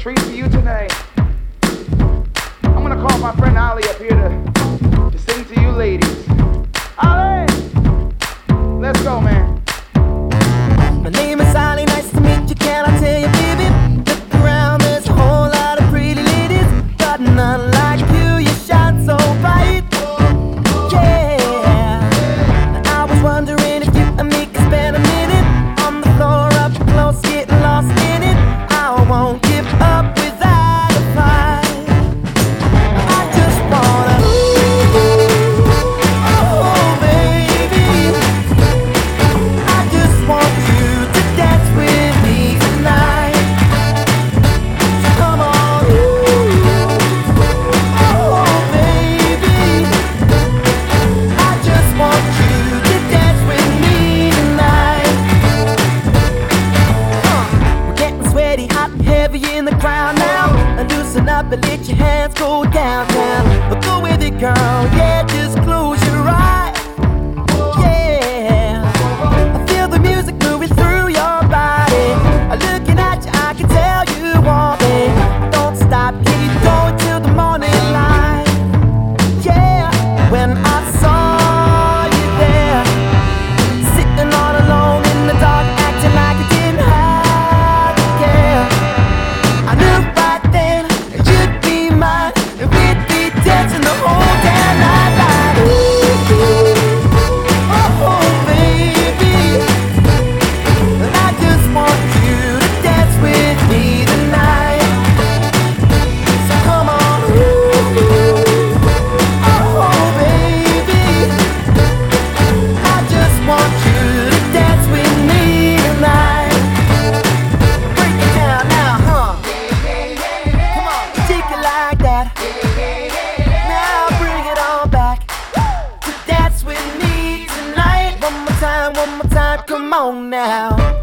treat for you tonight. I'm gonna call my friend Ali up here to sing to you ladies. Ali! Let's go, man. My name is Ali, nice to meet you, can I tell you, baby? Look around, there's a whole lot of pretty ladies, but none like you, you shine so bright. Yeah, I was wondering if you and me could spend a minute on the floor up close, getting lost in it. I won't give up without a fight. I just wanna, oh baby, I just want you to dance with me tonight. So come on, oh baby, I just want you to dance with me tonight. We're getting sweaty, hot and heavy in the crowd now. And loosen up and let your hands go downtown. But go with it, girl, yeah, just close your eyes. Yeah, I feel the music moving through your body. Looking at you, I can tell you want me. Don't stop, keep going till the morning light. Yeah, when I saw you there, sitting all alone in the dark, acting like you didn't have to care. I knew right then that you'd be mine, and we'd be dancing the whole damn night like, oh baby, and I just want you to dance with me tonight. So come on, oh baby, I just want you to dance with me tonight. Break it down now, huh? Come on, take it like that. Now bring it on back to dance with me tonight. One more time, come on now.